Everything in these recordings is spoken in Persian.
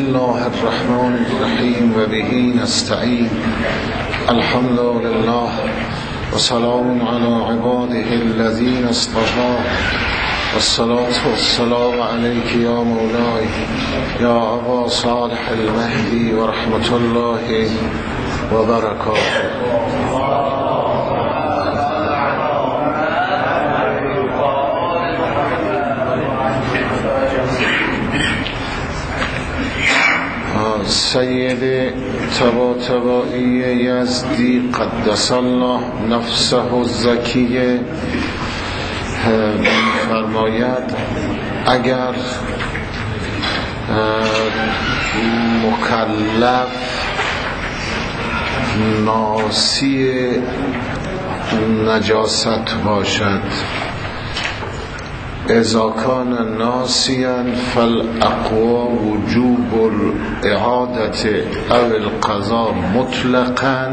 الله الرحمن الرحیم و به نستعین. الحمد لله و سلام علی عباده الذین اصطفى والصلاة والسلام علیک یا مولای یا ابا صالح المهدی و رحمت الله و برکاته. سید طباطبایی یزدی قدس الله نفسه الزکیه فرماید اگر مکلف ناسی نجاست باشد، اذا کان ناسیا فالاقوى وجوب الاعاده او القضاء مطلقا.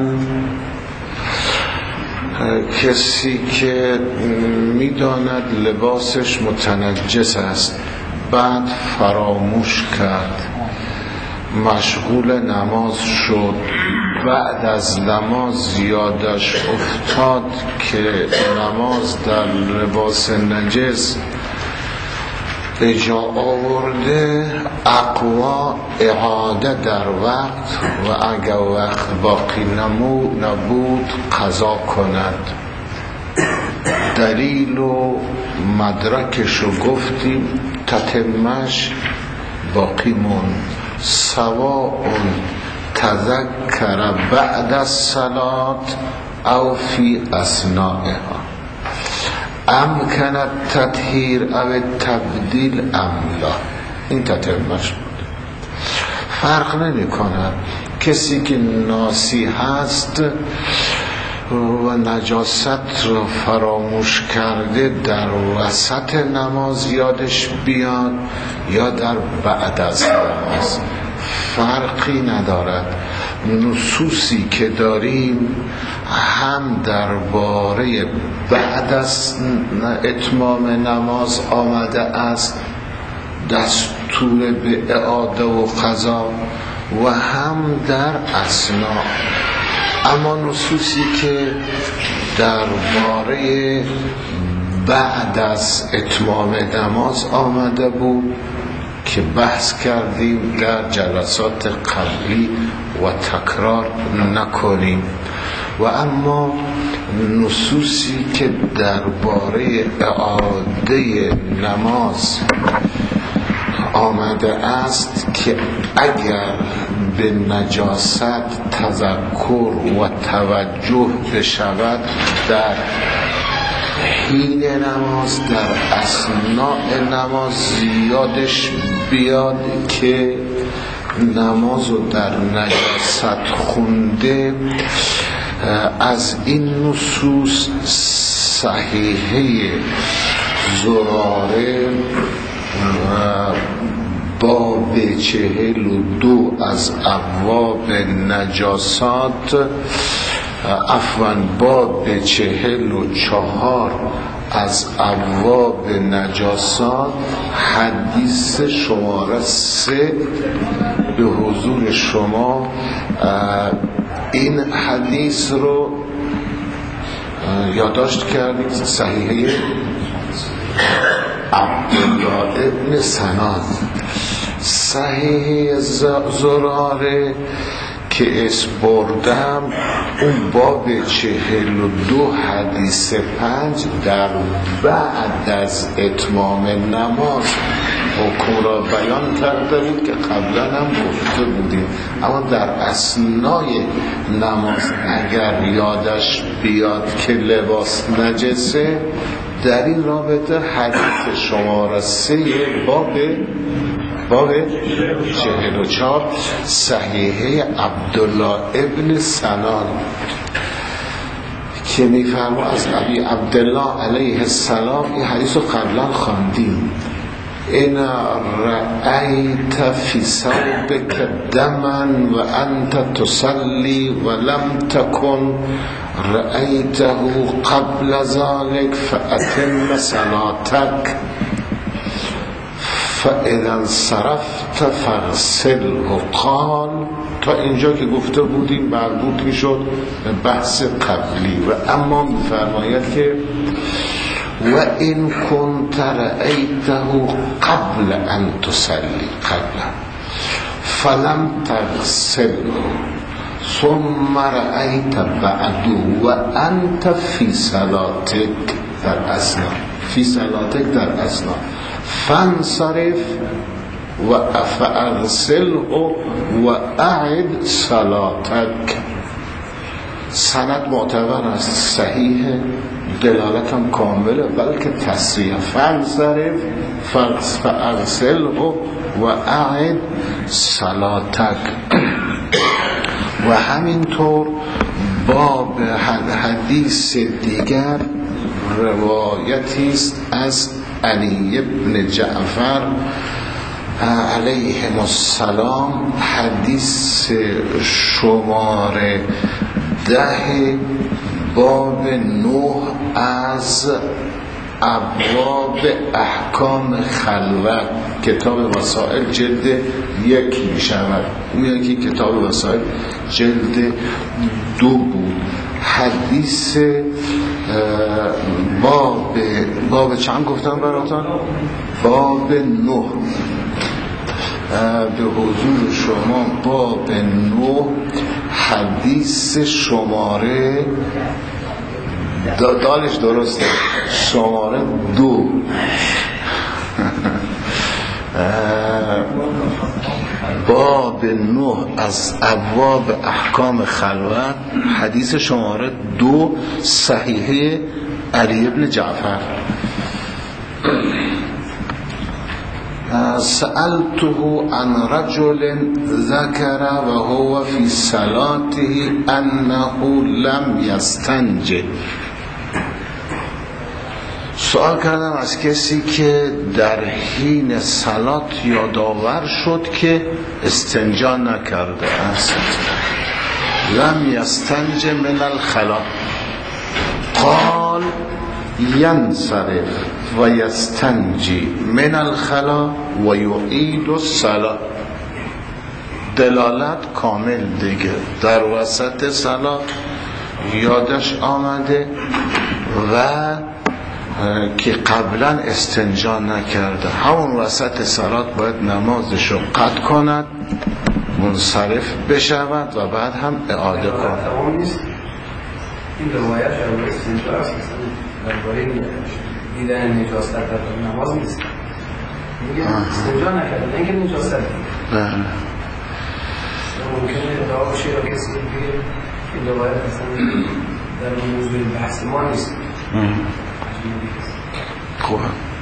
کسی که میداند لباسش متنجس است بعد فراموش کرد، مشغول نماز شد، بعد از نماز یادش افتاد که نماز در لباس نجس به جا آورده، اقوا اعاده در وقت و اگر وقت باقی نبود قضا کند. دلیل و مدرکشو گفتیم، تتمش باقی مون. سواء تذکر بعد الصلاة او فی اثنائها، امکن التطهیر او تبدیل ام لا. این تتمش بود. فرق نمی کند کسی که ناسی هست و نجاست رو فراموش کرده در وسط نماز یادش بیاد یا در بعد از نماز، فرقی ندارد. نصوصی که داریم هم درباره بعد از اتمام نماز آمده است، دستور به اعاده و قضا، و هم در اثنا. اما نصوصی که درباره بعد از اتمام نماز آمده بود که بحث کردیم در جلسات قبلی و تکرار نکنیم، و اما نصوصی که درباره اعاده نماز آمده است که اگر به نجاست تذکر و توجه بشود در حین نماز، در اثناء نماز یادش بیاد که نمازو در نجاست خونده، از این نصوص صحیحه زراره باب 42 از ابواب نجاسات، عفواً باب 44 از ابواب نجاسات، حدیث شماره 3 به حضور شما. این حدیث رو یادداشت کردید، صحیحه عبدالله ابن سنان، صحیح زراره که اسم بردم، اون باب 42 حدیث 5 در بعد از اتمام نماز حکم را بیان کرده بود که قبلا هم گفته بودیم. اما در اثنای نماز اگر یادش بیاد که لباس نجسه، در این رابطه حدیث شماره 3 باب 44 صحیحه عبدالله ابن سنان که میفرما از ابی عبدالله علیه السلام. این حدیث رو قبلا خواندیم. ان رأیت فی ثوبک دما و انت تصلی و لم تکن رأیته قبل ذلك فأتم صلاتك فاذا انصرفت فاغسله. قال تا اینجا که گفته بودیم مربوط میشد به بحث قبلی. و اما میفرماید که و این كنت رأیته قبل ان تصلی فلم تغسله ثم رأیت بعد و انت فی صلاتک در اثنا فانصرف و فاغسله و اعد صلاتک. سند معتبر است، صحیح، دلالت هم کامله، بلکه تصریح فانصرف فاغسله و اعد صلاتک. و همینطور باب حدیث دیگر روایتی است از علی بن جعفر علیهم السلام، حدیث شماره 10 باب 9 از ابواب احکام خلوت، کتاب وسائل جلد 1 می شود. اون یکی کتاب وسائل جلد 2 بود. حدیث باب چند گفتم براتون؟ باب 9 به حضور شما. باب 9 حدیث شماره دالش درسته، شماره 2 باب 9 از ابواب احکام خلوت، حدیث شماره 2 صحیحه علی بن جعفر. سألته عن رجل ذكر وهو في صلاته أنه لم يستنجي. سوال کردم از کسی که در حین صلات یادآور شد که استنجا نکرده است. لم یستنج من الخلا. قال ینصرف و یستنجی من الخلا و یعید الصلاة. دلالت کامل دیگه، در وسط صلات یادش آمده و که قبلا استنجا نکرده، همون وسط صلات باید نمازش رو قطع کند، منصرف بشود و بعد هم اعاده کند. این روایت در استنجا است، درباره دیدن نجاست در نماز نیست. میگه استنجا نکرده، اینکه نجاست دید. ممکنه ادعا بشه یا کسی بگه این روایت اصلا در موضوع بحث ما نیست. خوبه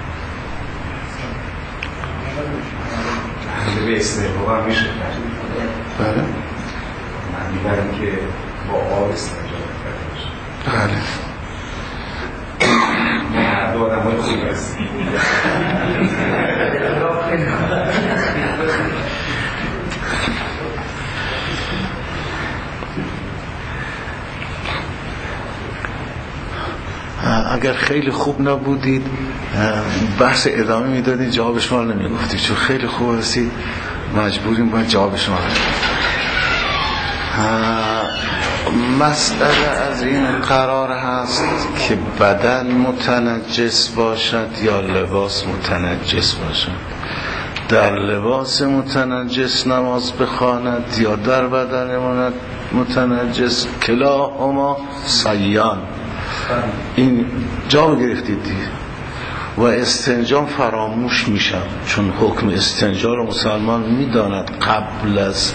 به استنجا هم میشه. بله من میبرم که با آب استنجا کرده باشه. بله نه دو آدم های خوب هست. اگر خیلی خوب نبودید بحث ادامه میدادید، جواب شما رو نمیگفتید، چون خیلی خوب هستید مجبوریم باید جواب شما رو. مسئله از این قرار هست که بدن متنجس باشد یا لباس متنجس باشد. در لباس متنجس نماز بخواند یا در بدن متنجس، کلاهما سیان. این جا گرفتید دیگه. و استنجا فراموش میشم، چون حکم استنجا رو مسلمان میداند، قبل از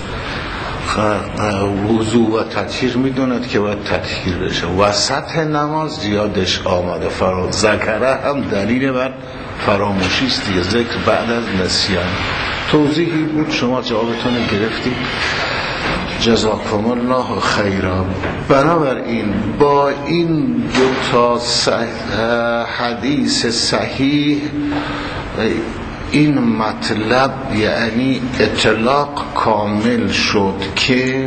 وضو و تطهیر میدوند که باید تطهیر بشه. وسط نماز زیادش آمده. ذکره هم دلیل بر فراموشی است دیگه، ذکر بعد از نسیان. توضیحی بود، شما جوابتون گرفتید، جزاکم الله خیرا. بنابراین با این دو تا حدیث صحیح این مطلب یعنی اطلاق کامل شد که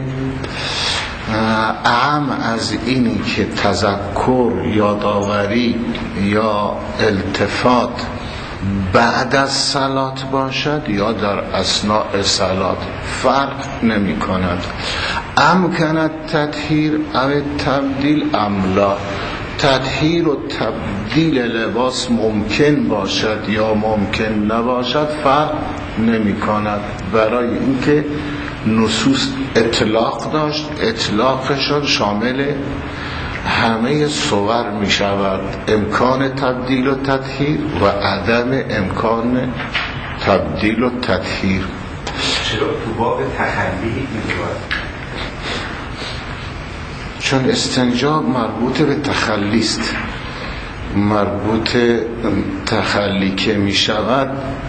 اعم از اینی که تذکر، یادآوری یا التفات بعد از صلات باشد یا در اثناء صلات فرق نمی کند. امکن تطهیر او تبدیل ام لا، تطهیر و تبدیل لباس ممکن باشد یا ممکن نباشد فرق نمی کند، برای اینکه نصوص اطلاق داشت، اطلاقشان شامل همه صور می شود، امکان تبدیل و تطهیر و عدم امکان تبدیل و تطهیر. چرا تو باب تخلی میگوید؟ چون استنجا مربوط به تخلی است، مربوط محلی که می شود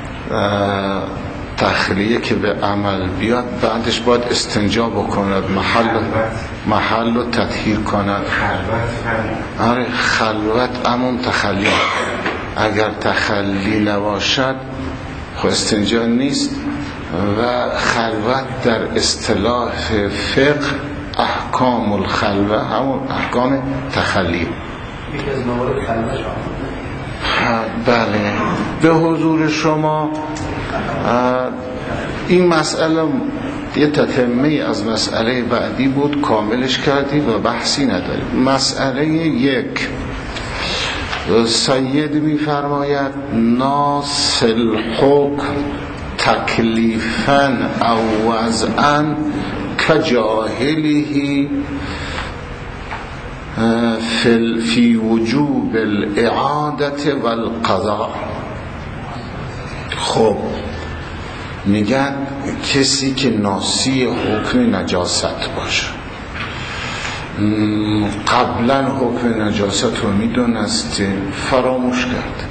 تخلیه که به عمل بیاد بعدش باید استنجا بکند، محل رو تطهیر کند. آره خلوت امون تخلی، اگر تخلی نباشد خب استنجا نیست. و خلوت در اصطلاح فقه احکام الخلوه همون احکام تخلی. یکی از موارد خلوه شما. بله به حضور شما این مسئله یه تتمه از مسئله بعدی بود، کاملش کردیم و بحثی نداریم. مسئله یک، سید می‌فرماید ناس الحکم تکلیفاً او وضعاً کجاهله فی وجوب الاعاده والقضاء. خب میگن کسی که ناسی حکم نجاست باشه، قبلا حکم نجاست رو میدونسته فراموش کرد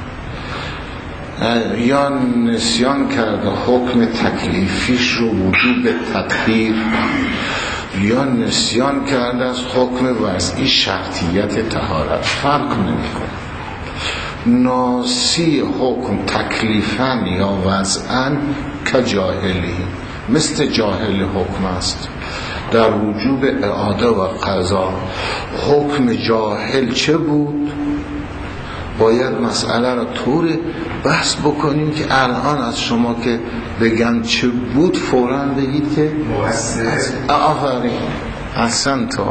یا نسیان کرده حکم تکلیفیش رو وجوب تطهیر، یا نسیان کرده از حکم وضعی شرطیت طهارت، فرق نمیکنه. ناسی حکم تکلیفاً یا وضعاً که جاهلی، مثل جاهل حکم است در وجوب اعاده و قضا. حکم جاهل چه بود؟ باید مسئله را طور بحث بکنیم که الان از شما که بگن چه بود فوراً بگید که آفرین احسن تو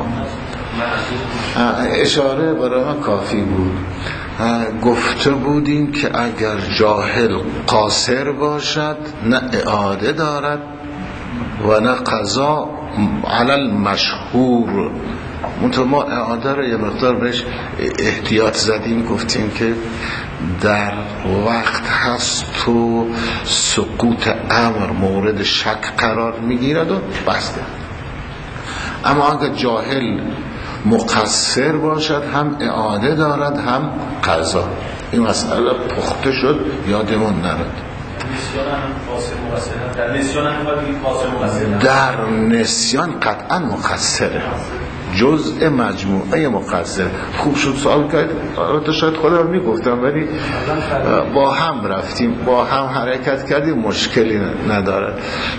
اشاره برای من کافی بود. گفته بودیم که اگر جاهل قاصر باشد نه اعاده دارد و نه قضا علل مشهور. منطقه ما اعاده رو یه مقدار بهش احتیاط زدیم، گفتیم که در وقت هست و سقوط امر مورد شک قرار میگیرد و بس کرد. اما اگر جاهل مقصر باشد هم اعاده دارد هم قضا. این مسئله پخته شد یادمون نرد. در نسیان قطعا مقصره، جزء مجموعه مقصر. خوب شد سوال کرد، البته شاید خودم میگفتم ولی با هم رفتیم با هم حرکت کردیم مشکلی نداره.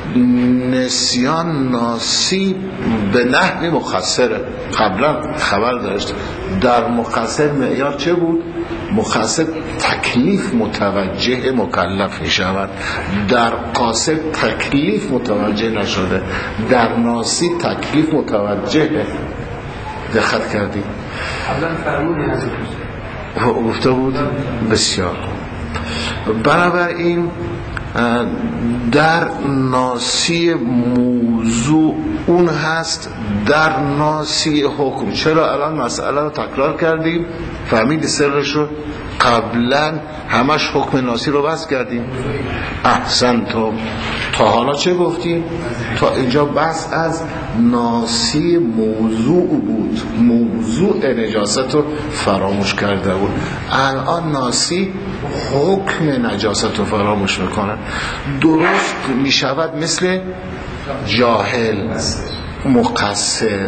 نسیان ناسی به نحوی مقصره، قبلا خبر داشت. در مقصر معیار چه بود؟ مقصر تکلیف متوجه مکلف می شود، در قاصر تکلیف متوجه نشده، در ناسی تکلیف متوجه. دقت کردیم قبلا فرمودی از گفته بود بسیار. بنابراین در ناسی موضوع اون هست، در ناسی حکم. چرا الان مسئله رو تکرار کردیم؟ فهمیدی سرش رو؟ قبلا همش حکم ناسی رو بحث کردیم. احسن تو. تا حالا چه گفتیم؟ تا اینجا بحث از ناسی موضوع بود، موضوع نجاست رو فراموش کرده بود. الان ناسی حکم نجاست رو فراموش میکنن. درست میشود مثل جاهل مقصر.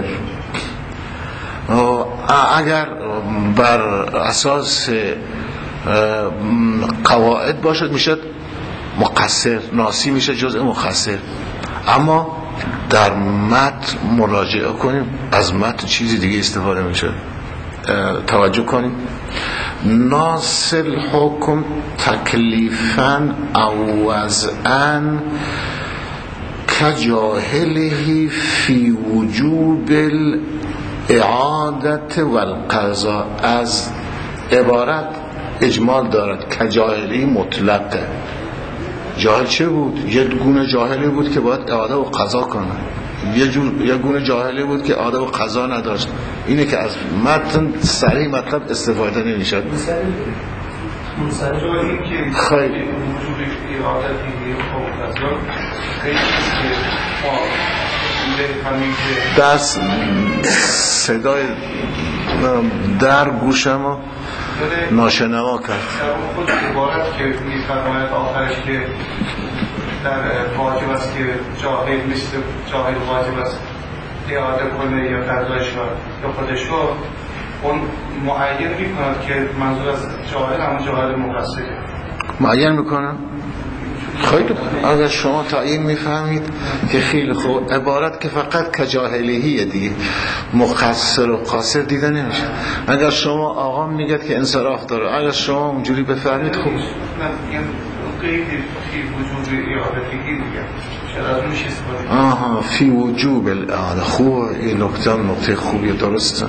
اگر بر اساس قواعد باشد میشد مقصر، ناسی میشه جزء مقصر. اما در متن مراجعه کنیم، از متن چیزی دیگه استفاده میشه. توجه کنیم ناصل حکم تکلیفاً او وضعاً کجاهله فی وجوب الاعادت والقضاء. از عبارت اجمال دارد، کجاهلی مطلقه. جاهل چه بود؟ یه گونه جاهلی بود که باید اعاده و قضا کنه، یه گونه جاهلی بود که اعاده و قضا نداشت. اینه که از متن صریح مطلب استفاده نمیشد. خیلی دست صدای در گوشمو ناشنوا کرد. خود عبارت که میفرماید آخرش که در واجب است که جاهل مثل جاهل واجب است اعاده کنه یا قضایش یا خودش رو، اون معین میکند که منظور از جاهل هم جاهل مقصره معین میکنم. خیلی اگر شما تعیین میفهمید که خیلی خوب. عبارت که فقط کجاهلیه دیگه، مقصر و قاصر دیده نمیشه. اگر شما آقا میگه که انصراف داره، اگر شما اونجوری بفهمید خوب. نه قیدی فی وجود اعادتی دیگه شاید از اونش استفاده. آها فی وجوب الاعاده. خوب، این نکته خوبیه. درسته.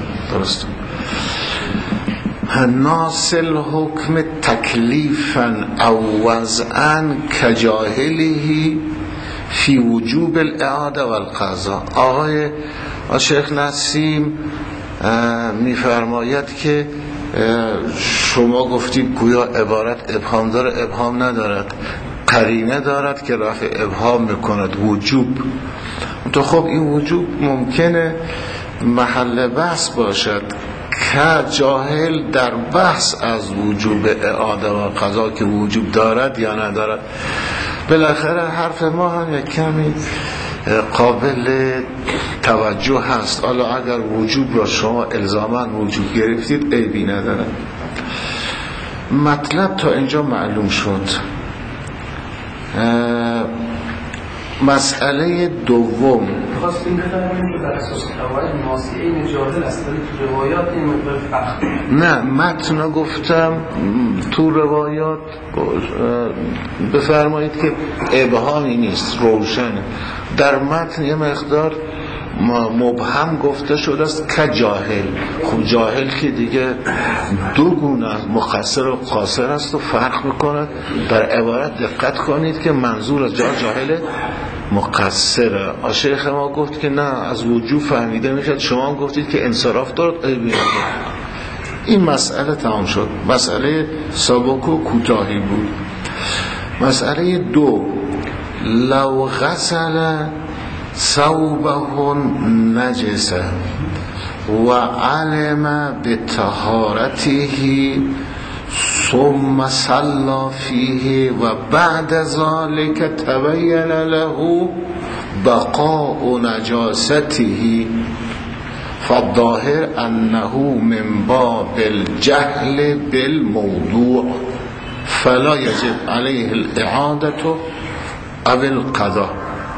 ناصل حکم تکلیفاً او وضعاً کجاهله فی وجوب الاعاده والقضاء. آقای شیخ نسیم میفرماید که شما گفتید گویا عبارت ابهام داره، ابهام ندارد، قرینه دارد که رفع ابهام میکند، وجوب. تو خب این وجوب ممکنه محل بحث باشد که جاهل در بحث از وجوب اعاده و قضا که وجوب دارد یا ندارد. بالاخره حرف ما هم یک کمی قابل توجه هست. حالا اگر وجوب را شما الزاما وجوب گرفتید عیبی ندارد. مطلب تا اینجا معلوم شد. مسئله دوم خواستیم بفرماییم که در اساس قواعد ناصیه این جاهل است، تو روایات این مقدار فرق. نه متن گفتم تو روایات بفرمایید که ابهامی نیست، روشنه. در متن یه مقدار مبهم گفته شده است که جاهل. خب جاهل که دیگه دو گونه مقصر و قاصر است و فرق میکنه. در عبارت دقت کنید که منظور از جاهل مقصره. شیخ ما گفت که نه از وجوب فهمیده میشد، شما هم گفتید که انصراف دارد. این مسئله تمام شد. مسئله سابق و کوتاهی بود. مسئله دو، لو غسل ثوبه نجسه و علم بطهارته ثم صلى فيه و بعد ذلك تبين له بقاء نجاسته فالظاهر انه من باب الجهل بالموضوع فلا يجب عليه الاعاده او القضاء.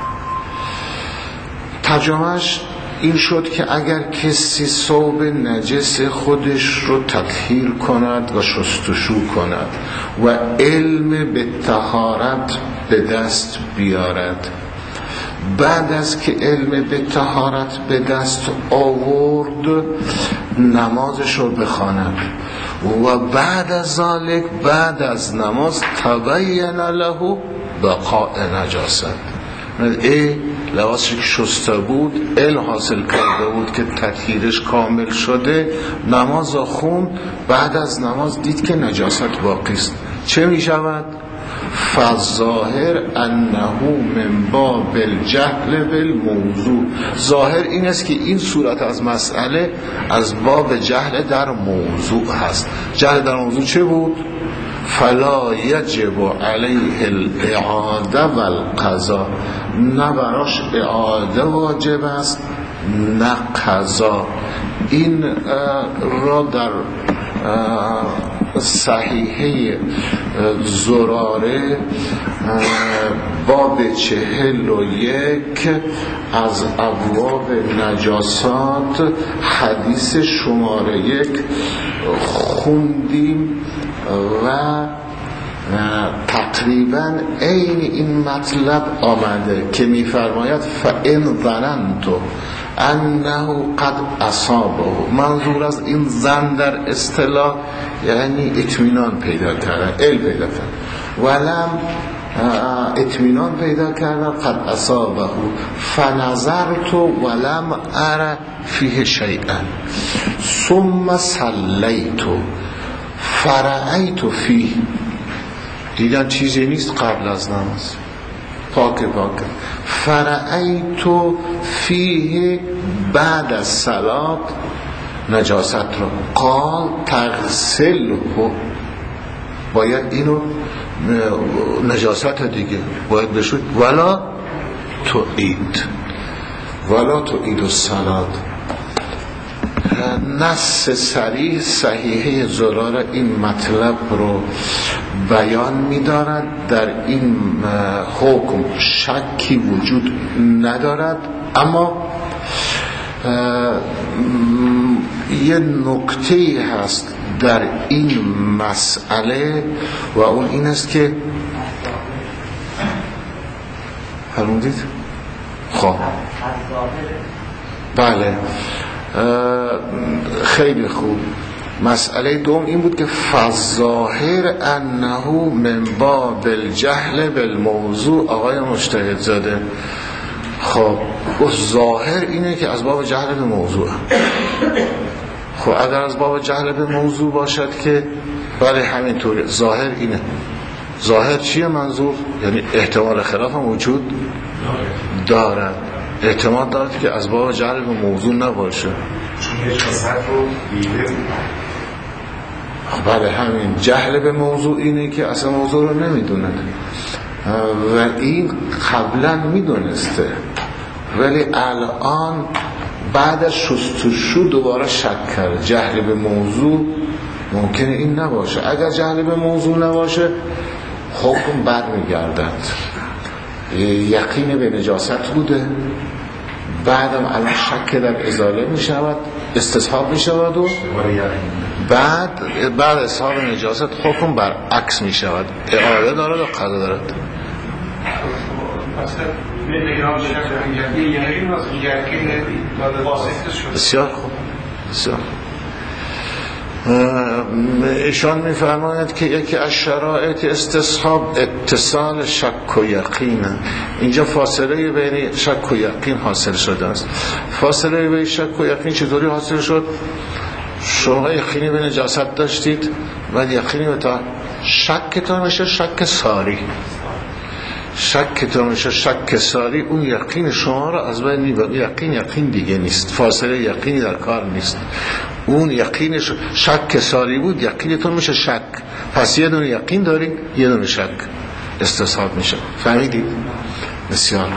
ترجمهش این شد که اگر کسی ثوب نجس خودش رو تطهیر کند و شستشو کند و علم به طهارت به دست بیارد، بعد از که علم به طهارت به دست آورد نمازش رو بخواند و بعد از ذالک بعد از نماز تبین له بقاء نجاست، لباسش که شسته بود علم حاصل کرده بود که تطهیرش کامل شده، نماز خوند، بعد از نماز دید که نجاست باقی است، چه می شود؟ فالظاهر انه من باب الجهل بالموضوع. ظاهر این است که این صورت از مسئله از باب جهل در موضوع هست. جهل در موضوع چه بود؟ فلا یجب علیه الاعاده والقضا، نه براش اعاده واجب است نه قضا. این را در صحیحه زراره باب 41 از ابواب نجاسات حدیث شماره 1 خوندیم و تقریبا عین این مطلب آمده که میفرماید فَإِنْ ظَنَنْتُ انه قد اصابه. منظور از این ظن در اصطلاح یعنی اطمینان پیدا کردن، علم پیدا کردن، ولم اطمینان پیدا کردن قد اصابه فنظرت ولم ارى فيه شیئا ثم صلیت فرأیت فيه. دیدن چیزی نیست قبل از نماز، پاک فرأیت فیه بعد از صلات نجاست را. قال تغسله، باید اینو نجاست دیگه باید بشود ولا تعید الصلات. نص صریح صحیحه زراره این مطلب رو بیان می‌دارد. در این حکم شکی وجود ندارد، اما یه نکته هست در این مسئله و اون این است که فرمودید؟ خب بله، خیلی خوب. مسئله دوم این بود که فظاهر انه من باب الجهل بالموضوع. آقای مجتهد زاده خب ظاهر اینه که از باب جهل به موضوع. خب اگر از باب جهل به موضوع باشد که بله همینطوره. ظاهر اینه. ظاهر چیه منظور؟ یعنی احتمال خلاف هم وجود دارد، احتمال دارد که از باب جهل به موضوع نباشه. چون نجاست رو دیده. بله همین جهل به موضوع اینه که اصلا موضوع رو نمیدونه و این قبلا میدونسته، ولی الان بعد از شستشو دوباره شک کرد. جهل به موضوع ممکنه این نباشه. اگر جهل به موضوع نباشه حکم برمیگردد. یقین به نجاست بوده، بعدم الان شک در ازاله می شود، استصحاب می شود و بعد اسحاب نجاست حکم برعکس می شود. اعاده دارد و قضا دارد. بسیار خوب، بسیار ایشان میفرماید که یکی از شرایط استصحاب اتصال شک و یقینه. اینجا فاصله بین شک و یقین حاصل شده است. فاصله بین شک و یقین چطوری حاصل شد؟ شما یقینی به نجاست داشتید و یقینی به تا شکتان میشه شک ساری. شکتان میشه شک ساری. اون یقین شما را از بین میبره. یقین دیگه نیست. فاصله یقینی در کار نیست. اون یقینش شک ساری بود، یقینتون میشه شک. پس یه دونه یقین داریم، یه دونه شک استصحاب میشه. فهمیدید؟ بسیار.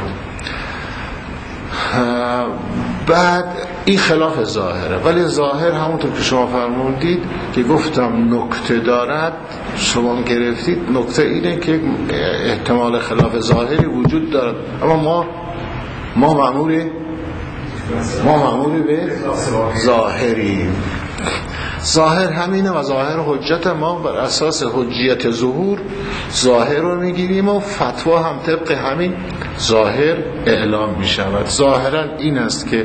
بعد این خلاف ظاهره، ولی ظاهر همونطور که شما فرمودید که گفتم نکته دارد، شما گرفتید. نکته اینه که احتمال خلاف ظاهری وجود دارد، اما ما مأموری به ظاهری. ظاهر همینه و ظاهر حجت ما بر اساس حجیت ظهور ظاهر رو میگیریم و فتوا هم طبق همین ظاهر اعلام میشود. ظاهرا این است که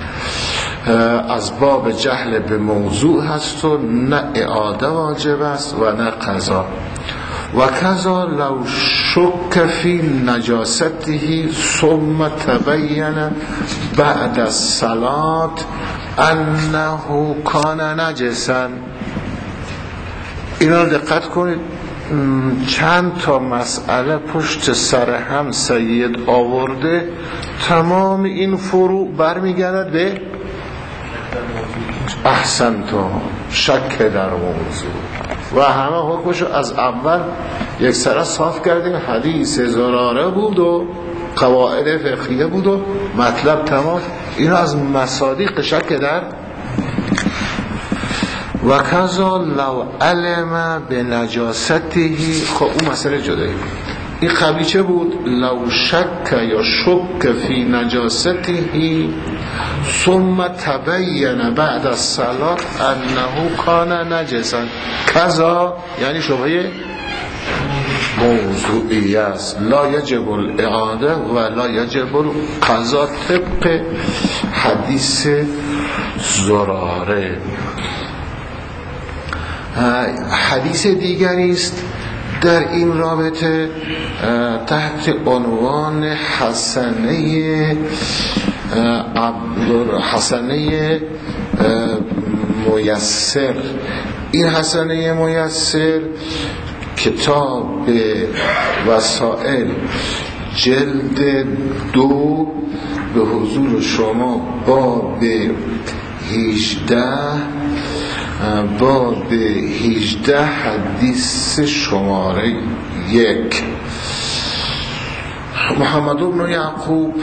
از باب جهل به موضوع هست و نه اعاده واجب است و نه قضا. و کذا لو شک فی نجاسته ثم تبین بعد الصلاة انه کان نجسا. اینا رو دقت کنید. چند تا مسئله پشت سر هم سید آورده. تمام این فروع برمیگردد به احسنتم شک در موضوع و همه حکمشو از اول یک سره صاف کردیم. حدیث زراره بود و قواعد فقهیه بود و مطلب تمام. اینا از مصادیق شک در و کذا لو علم به نجاستهی. خب اون مسئله جدایی. این قبلی چه بود؟ لو شک یا شک فی نجاستهی ثم تبین بعد الصلاة انه کان نجسا. کذا یعنی شبهه موضوعی است، لا یجب الاعاده و لا یجب القضا طبق حدیث زراره. حدیث دیگری است در این رابطه تحت عنوان حسنه میسر. این حسنه میسر کتاب وسائل جلد 2 به حضور شما باب 18 حدیث شماره 1. محمد بن یعقوب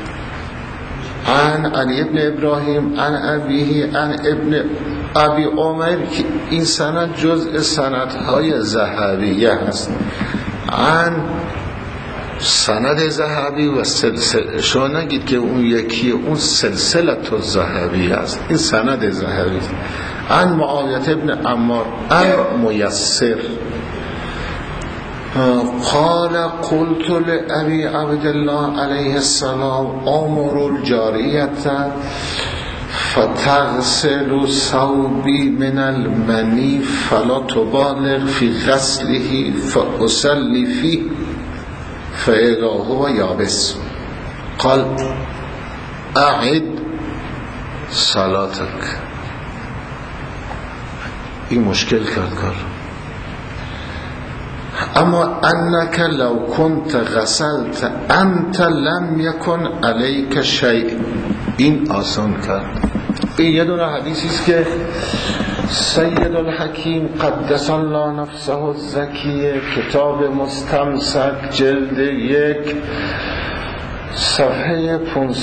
عن علی ابن ابراهیم عن ابیه عن ابن ابی عمر که این سند جزء سندهای ذهبیه هست. عن سند ذهبی و سلسله، شما نگید که اون یکی اون سلسله ذهبی است، این سند ذهبی. عن معاویه ابن عمار عن میسر قال قلت لأبي عبد الله عليه السلام امر الجارية فتغسل ثوبي من المني فلا تبالغ في غسله فأصلي فيه فإذا هو يابس. قال أعد صلاتك. این مشکل کرد کار. اما انك لو كنت غسلت انت لم يكن عليك شيء. این آسان کرد. این یه دونه حدیثی است که سید الحکیم قدس الله نفسه الزکیه کتاب مستمسک جلد 1 صفحه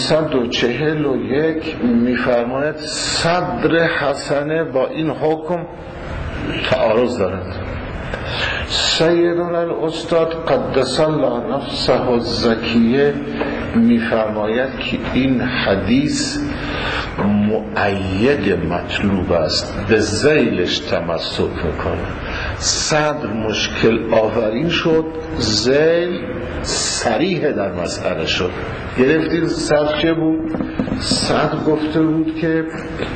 541 میفرماید صدر حسنه با این حکم تعارض دارد. سیدنا الاستاد قدس الله نفسه الزکیه میفرماید که این حدیث مؤید مطلوب است، به ذیلش تمسک میکنه. صدر مشکل آفرین شد، ذیل صریح در مسئله شد. گرفتید صدر چه بود؟ صدر گفته بود که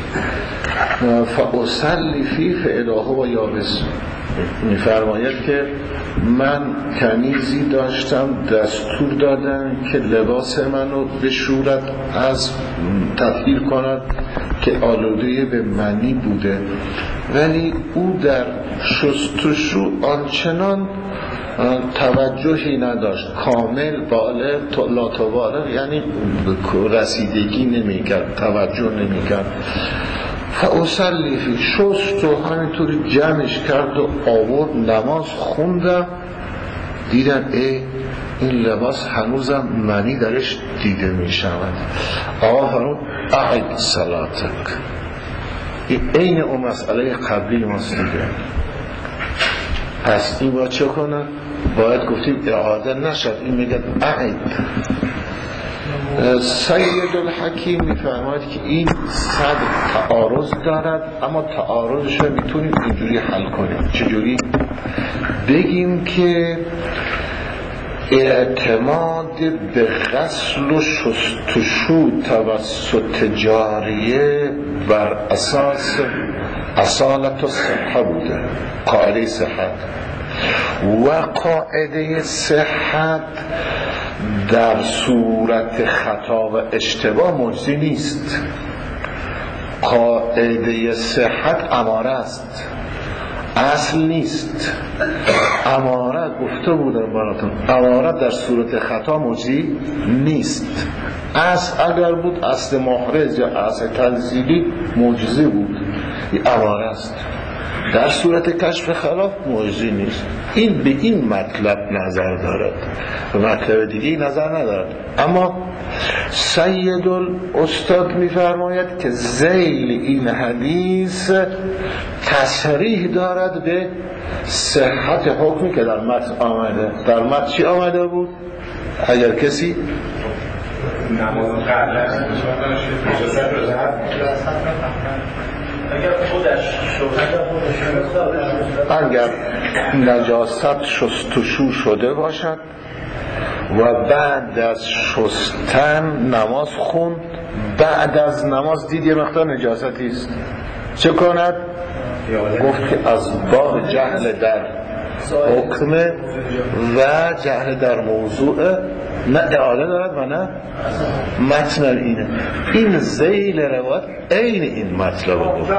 فاصلی فی فالهه و یابس. میفرماید که من کنیزی داشتم دستور دادن که لباس منو بشورد، از تطهیر کند که آلوده به منی بوده، ولی او در شستشو آنچنان توجهی نداشت، کامل بالغ لا تبالغ، یعنی رسیدگی نمیکرد، توجه نمیکرد. فاصلی فی، شست و همینطوری جمعش کرد و آورد نماز خوندم، دیدم این لباس هنوزم منی درش دیده می شود. آقا فرمود اعد صلاتک. این اون مسئله قبلی ماست دیگه. پس این باید چه کنه؟ باید گفتیم اعاده نشد. این میگه اعد. سید الحکیم میفرماید که این صد تعارض دارد، اما تعارضش رو میتونیم اینجوری حل کنیم. چجوری؟ بگیم که اعتماد به غسل و شستشو توسط جاریه بر اساس اصالت و صحه بوده، قاعده صحت، و قاعده صحت در صورت خطا و اشتباه مجزی نیست. قاعده صحت اماره است، اصل نیست. اماره گفته بودم براتون، اماره در صورت خطا مجزی نیست. اصل اگر بود اصل محرز یا اصل تنزیلی مجزی بود. این اماره است. در صورت کشف خلاف مجزی نیست. این به این مطلب نظر دارد و مطلب دیگه نظر ندارد. اما سید الاستاد میفرماید که ذیل این حدیث تصریح دارد به صحت حکمی که در متن آمده. در متن چی آمده بود؟ اگر کسی نماز قبل اگر نجاست شستشو شده باشد و بعد از شستن نماز خوند، بعد از نماز دید یه مقدار نجاستی است، چه کند؟ گفت که از باب جهل در حکم و جهل در موضوع نه اعاده دارد و نه متن اینه. این ذیل روایت عین این مطلب گفت،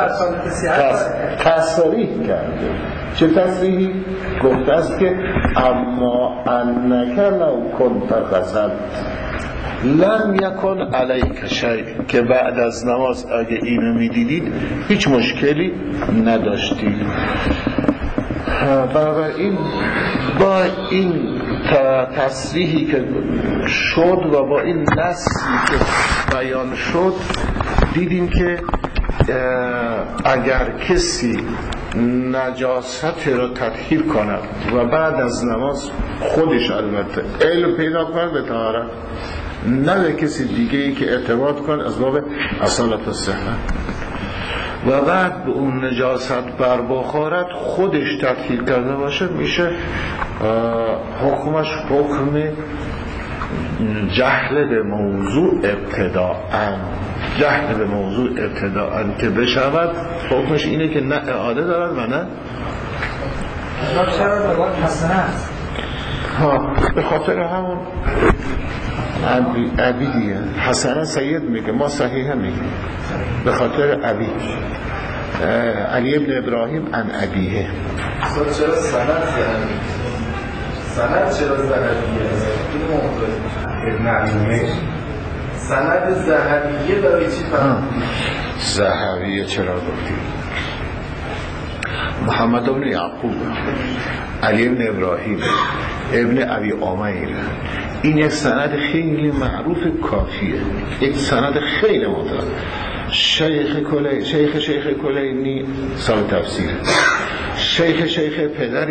تصریح کرده. چه تصریحی؟ گفته است که اما انک لو کنت غسلت لم یکن علیک شیء، که بعد از نماز اگه اینو میدیدید هیچ مشکلی نداشتید. بنابراین با این تصریحی که شد و با این نصی که بیان شد دیدیم که اگر کسی نجاست رو تطهیر کند و بعد از نماز خودش البته علم پیدا کند به طهارت، نه به کسی دیگه ای که اعتماد کند از باب اصالت و صحت، و بعد به اون نجاست بر بخارت خودش تطهیر کرده باشه، میشه حکمش حکم جهل به موضوع ابتداءً. جهل به موضوع ابتداءً که بشود حکمش اینه که نه اعاده دارد و نه چرا باید حسنه است؟ به خاطر همون ابی دیگه. حسنه سید میگه، ما صحیحه میگه به خاطر ابی علی ابن ابراهیم ان ابیه. چرا سند چرا ذهبیه؟ ابن علیمه سند ذهبیه برای چی فهمید؟ ذهبیه چرا گفتیم؟ محمد ابن یعقوب، علی ابن ابراهیم، ابن ابی امیر، این یک سند خیلی معروف کافیه، یک سند خیلی مطلق. شیخ کلینی صاحب تفسیر، شیخ پدر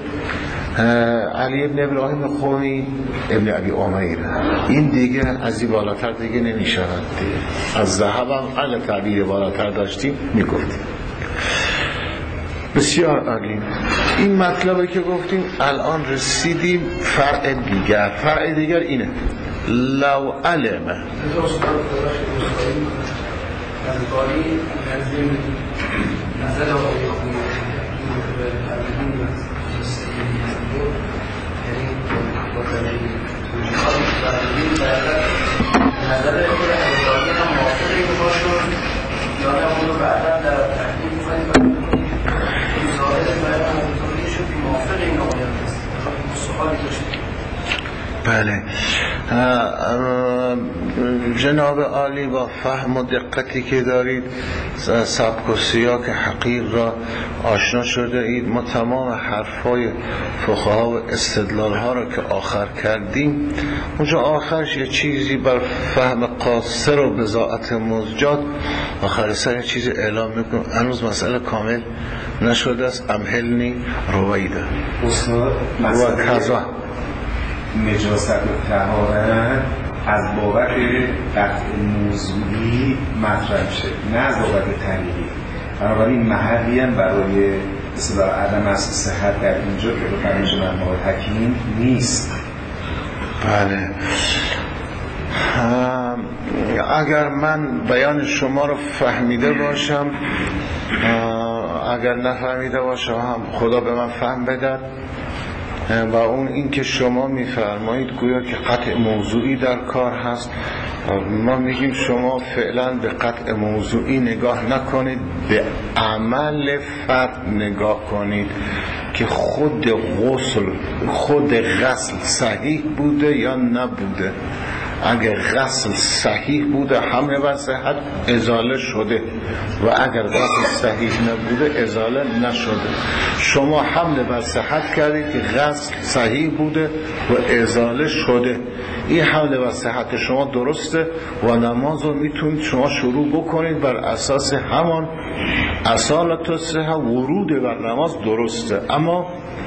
علی ابن ابراهیم قمی ابن ابی امیر، این دیگه از این بالاتر دیگه نمیشود. از ذهب هم اگه تعبیر بالاتر داشتیم میگفتیم. بسیار عالی. این مطلبی که گفتیم الان رسیدیم فرع دیگر اینه لو علمه بله. جناب عالی با فهم و دقتی که دارید سبک و سیاق حقیر را آشنا شده اید. ما تمام حرفای فقها و استدلالها را که آخر کردیم، اونجا آخرش یه چیزی بر فهم قاصر و بضاعت مزجات آخر سر یه چیزی اعلام میکنم. هنوز مسئله کامل نشده است. امهلنی رویده و کذا نجاست و طهارت از بابت قطع موضوعی مطرح شد، نه از بابت طریقی. بنابراین محلی هم برای اصطلاح عدم اصل صحت در اینجا که به فرمایش مرحوم حکیم نیست. بله. اگر من بیان شما رو فهمیده باشم، اگر نفهمیده باشم هم خدا به من فهم بدد. و اون این که شما میفرمایید گویا که قطع موضوعی در کار هست، ما میگیم شما فعلا به قطع موضوعی نگاه نکنید، به عمل فرد نگاه کنید که خود غسل صحیح بوده یا نبوده. اگر غسل صحیح بوده حمل بر صحت ازاله شده و اگر غسل صحیح نبوده ازاله نشده. شما حمل بر صحت کردید که غسل صحیح بوده و ازاله شده. این حمل بر صحت شما درسته و نماز رو میتونید شما شروع بکنید بر اساس همان اصالت الصحه، ورود بر نماز درسته. اما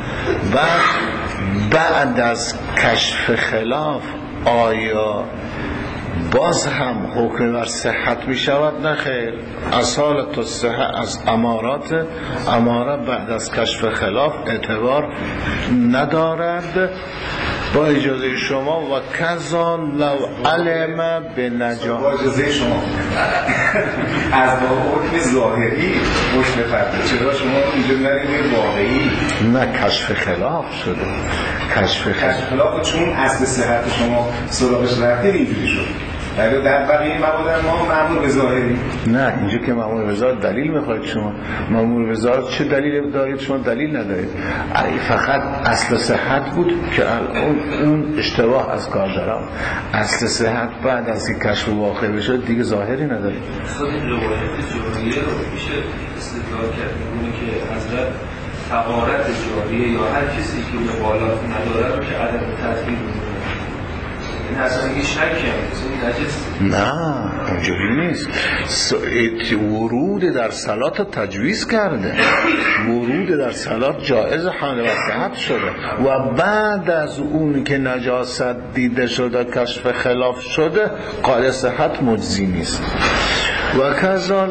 بعد از کشف خلاف آیا باز هم حکم بر صحت می شود؟ نه خیر. اصالت الصحه از امارات بعد از کشف خلاف اعتبار ندارد. با اجازه شما و کذا لو علم به نجا، با اجازه شما از حکم ظاهری مشرفت، چرا شما اینجا نرید واقعی؟ نه کشف خلاف شده. کشف خلاف چون اصل صحت شما سراغش رفتید اینجوری شد. در بقیه موارد ما مأمور به ظاهری. نه اینجا که مأمور به ظاهر دلیل میخواید شما. مأمور به ظاهر چه دلیل دارید؟ شما دلیل ندارید. فقط اصل صحت بود که اون اشتباه از کار دارم. اصل صحت بعد از این کشف واقع بشه دیگه ظاهری ندارید. خود روایت جاریه رو میشه استدلال کرد اونه که حضرت طهارت جاریه یا هر کسی که مقالات نداره رو که عدم تطهیر میکنه. این اصلا یه شکی هم نیست. نه اینجوری نیست. ورود در صلات تجویز کرده. ورود در صلات جایز حمل و صحت شده و بعد از اون که نجاست دیده شده کشف خلاف شده قاعده صحت مجزی نیست. و کذا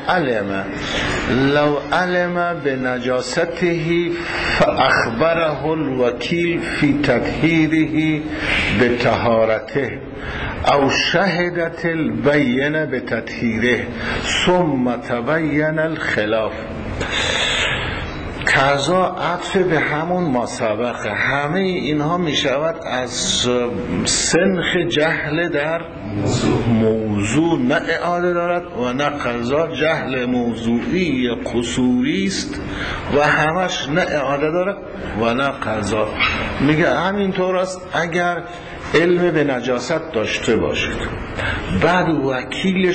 لو علم به نجاسته فاخبره الوکیل فی تطهیره به طهارته او شهدت البینه به تطهیره ثم تبین الخلاف. کذا عطف به همون ما سبقه. همه اینها می شود از سنخ جهل در موضوع نه اعاده دارد و نه قضا جهل موضوعی قصوری است و همش نه اعاده دارد و نه قضا. میگه همینطور است اگر علم به نجاست داشته باشید بعد وکیل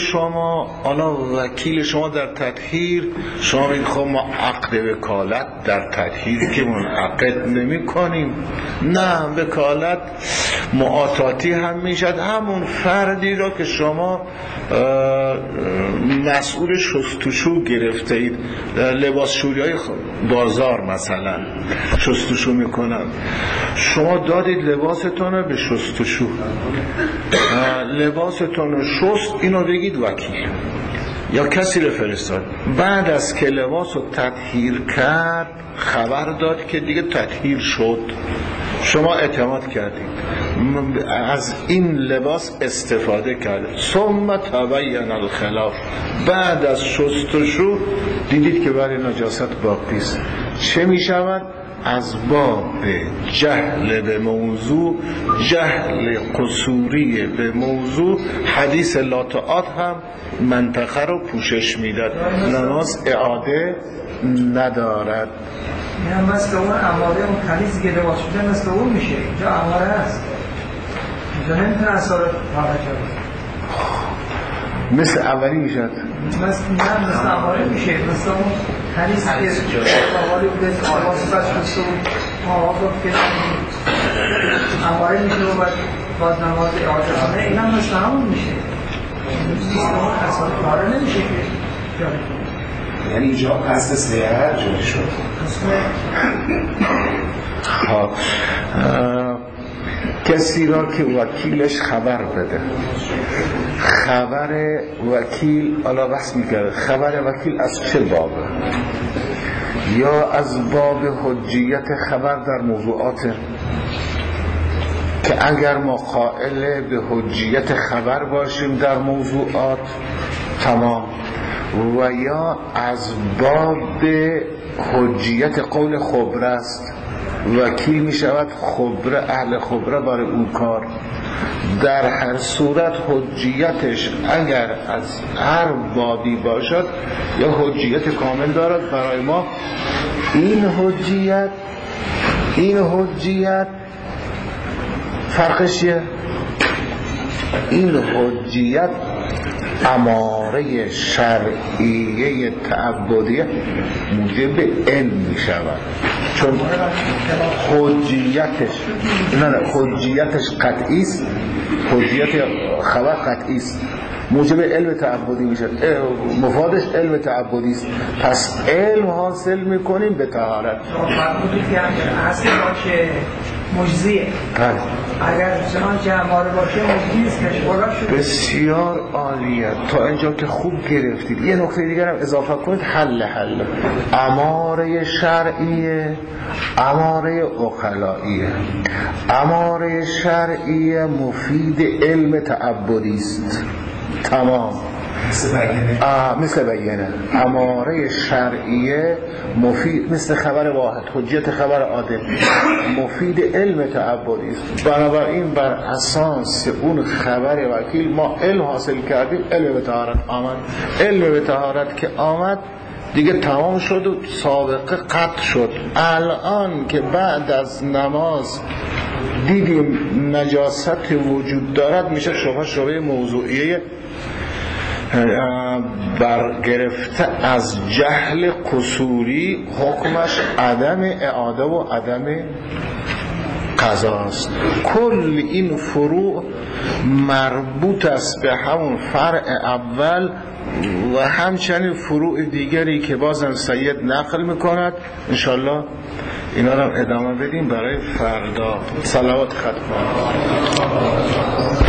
شما در تطهیر شما میگه خب ما عقد وکالت در تطهیر که منعقد نمی کنیم. نه وکالت معاطاتی هم میشد. همون فردی را که شما مسئول شستشو گرفته اید، لباسشویی های بازار مثلا شستشو میکنن، شما دادید لباستون به شستشو، لباستون شست، اینو بگید وکیل یا کسی رو فرستاد. بعد از که لباس رو تطهیر کرد خبر داد که دیگه تطهیر شد، شما اعتماد کردید از این لباس استفاده کرده. ثم تبین الخلاف، بعد از شستشو دیدید که برای نجاست باقی است. چه می شود؟ از باب جهل به موضوع، جهل قصوری به موضوع، حدیث لاتعات هم منطقه رو پوشش میداد. نماز اعاده ندارد. نه مثل اون اماره اون تنیز که لباس شده مثل اون میشه. اینجا اماره هست، اینجا نمیتونه اثار واقع شد. مثل اولی میشد. مثل اماره میشه. مثل اون تنیز که اماره بوده لباس بچه آواز رو که اماره میشه و باز نماز اعاده کنه. این هم مثل همون میشه. مثل اون اثار واقع نمیشه که یعنی اینجا قصد صحت جوری شد. کسی را که وکیلش خبر بده، خبر وکیل حالا بحث میکرده خبر وکیل از چه بابه؟ یا از باب حجیت خبر در موضوعات که اگر ما قائل به حجیت خبر باشیم در موضوعات تمام، و یا از باب حجیت قول خبره است، وکیل می شود خبره، اهل خبره برای اون کار. در هر صورت حجیتش اگر از هر بابی باشد یا حجیت کامل دارد برای ما. این حجیت فرقش چیه؟ این حجیت اماره شرعیه تعبدیه موجب علم می شود، چون حجیتش قطعی است، حجیت خبر قطعی است، موجب علم تعبدی میشه، مفادش علم تعبدی است. پس علم حاصل میکنیم به طهارت. فرمودید که اصل باشه مجزیه، اگر چنانچه اماره باشه مجزی است که شورا شده. بسیار عالیه، تا اینجا که خوب گرفتید. یه نکته دیگر هم اضافه کنید. حل اماره شرعیه، اماره عقلائیه. اماره شرعیه مفید علم تعبدی است، تمام مثل بینه. اماره شرعیه مفید مثل خبر واحد، حجیت خبر عادل، مفید علم تعبدی است. بنابراین بر اساس اون خبر وکیل ما علم حاصل کردیم. علم به طهارت آمد، علم به طهارت که آمد دیگه تمام شد و سابقه قطع شد. الان که بعد از نماز دیدیم نجاست وجود دارد، میشه شبهه موضوعیه برگرفته از جهل قصوری، حکمش عدم اعاده و عدم قضاست. کل این فروع مربوط است به همون فرع اول و همچنین فروع دیگری که بازم سید نقل میکند. انشالله اینا رو ادامه بدیم برای فردا. صلوات ختم.